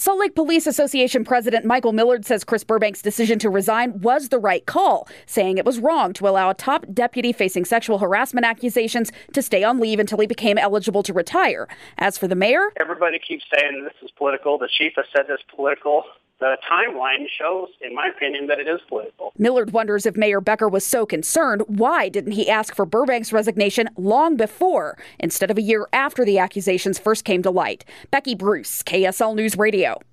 Salt Lake Police Association President Michael Millard says Chris Burbank's decision to resign was the right call, saying it was wrong to allow a top deputy facing sexual harassment accusations to stay on leave until he became eligible to retire. As for the mayor, everybody keeps saying this is political. The chief has said it's political. The timeline shows, in my opinion, that it is political. Millard wonders if Mayor Becker was so concerned, why didn't he ask for Burbank's resignation long before, instead of a year after the accusations first came to light? Becky Bruce, KSL News Radio.